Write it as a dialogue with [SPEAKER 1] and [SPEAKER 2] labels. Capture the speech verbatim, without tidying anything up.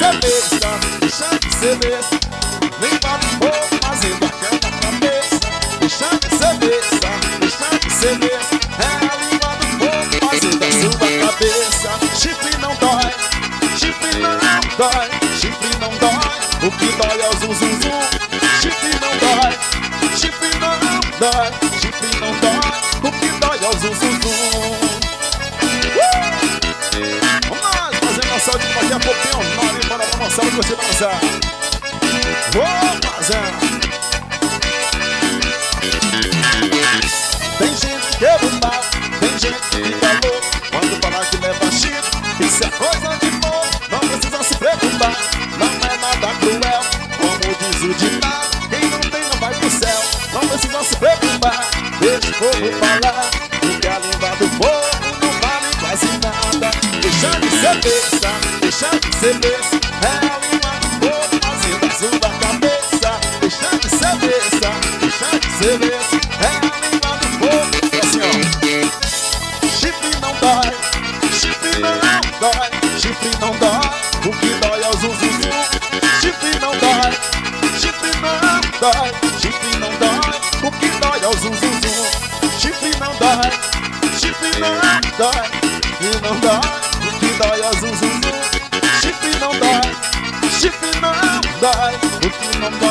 [SPEAKER 1] besta, deixa de ser besta. Nem vale pouco fazendo a cama na cabeça. Deixa de ser besta, deixa de ser besta. É a língua do fogo fazendo a sua cabeça. Chifre não dói, chifre não dói, chifre não dói. O que dói é o zum zum zum. Chifre não dói, chifre não dói, chifre não dói. O que dói é o zum zum zum. Vamos lá, fazendo a saúde daqui a pouco tem um nome para a moçada que você vai dançar. Vou fazer. Tem gente que é bumba, tem gente que fica louco quando falar que leva chifre. Isso é coisa de boa, não precisa se preocupar. Não é nada cruel, como diz o ditado. Quem não tem não vai pro céu, não precisa se preocupar. Deixa o povo falar, porque a língua do povo não vale quase nada. Deixa de ser besta, deixa de ser besta. É a língua do povo fazendo a sua cabeça. Deixa de ser besta, deixa de ser besta. É a língua do povo. É assim, ó. Chifre não dói, chifre não dói, chifre não dói. O que dói é o zum zum zum. Chifre não dói, chifre não dói, chifre não dói. O que dói é o zum zum zum. Chifre não dói, chifre não dói, chifre não dói. O que dói é o zum zum zum. Chifre não dói, chifre não dói. O que não dói